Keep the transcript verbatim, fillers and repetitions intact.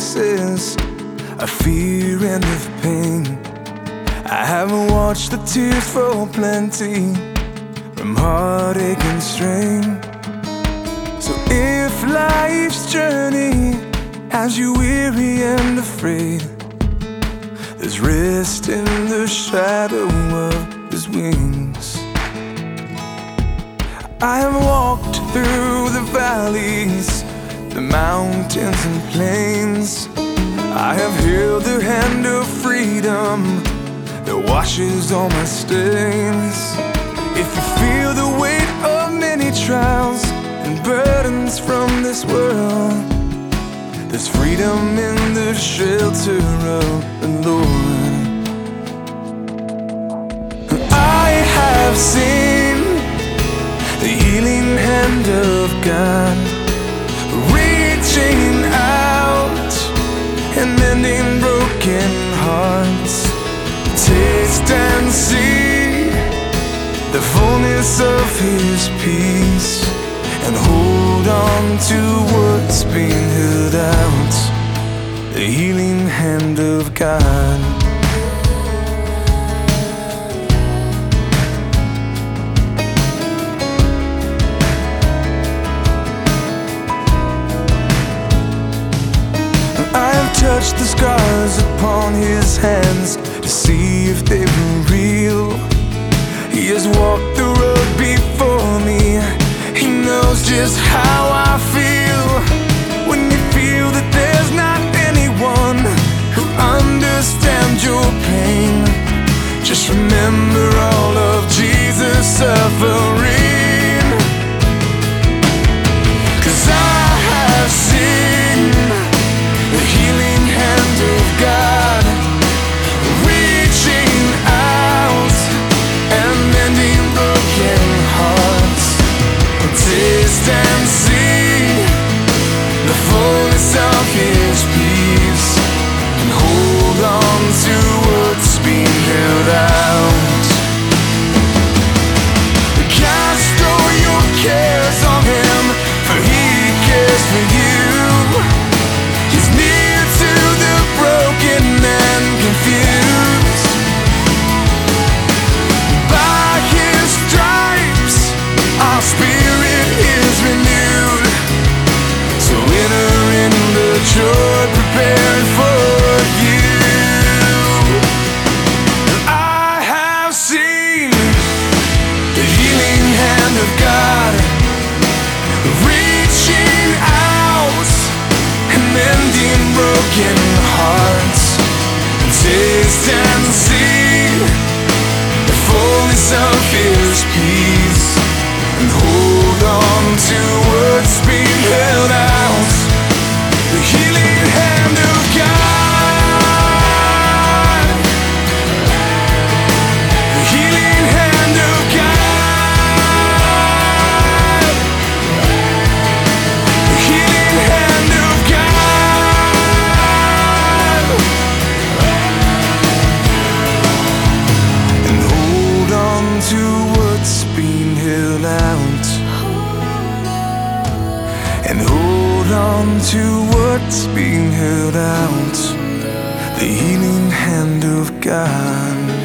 faces of fear and of pain. I haven't watched the tears fall plenty from heartache and strain. So if life's journey has you weary and afraid, there's rest in the shadow of His wings. I have walked through the valleys, the mountains and plains. I have held the hand of freedom that washes all my stains. If you feel the weight of many trials and burdens from this world, there's freedom in the shelter of the Lord. I have seen the healing hand of God reaching out and mending broken hearts. Taste and see the fullness of His peace, and hold on to what's being held out, the healing hand of God. Touched the scars upon His hands to see if they were real. He has walked the road before me. He knows just how I feel. When you feel that there's not anyone who understands your pain, just remember all of Jesus' suffering. 'Cause I have seen the healing hand of God reaching out and mending broken hearts. Taste and see the fullness of His peace, and hold on to what's being held out. Cast all your cares on Him, for He cares for you. He's near to the broken and confused. By His stripes our spirit is renewed. So enter in the joy prepared for you. I have seen the healing hand of God reaching out and mending broken hearts. Taste and see the fullness of His peace, and hold on to what's being held out, the healing hand of God, the healing hand of God, the healing hand of God. And hold on to what's being held out, and hold on to what's being held out, the healing hand of God.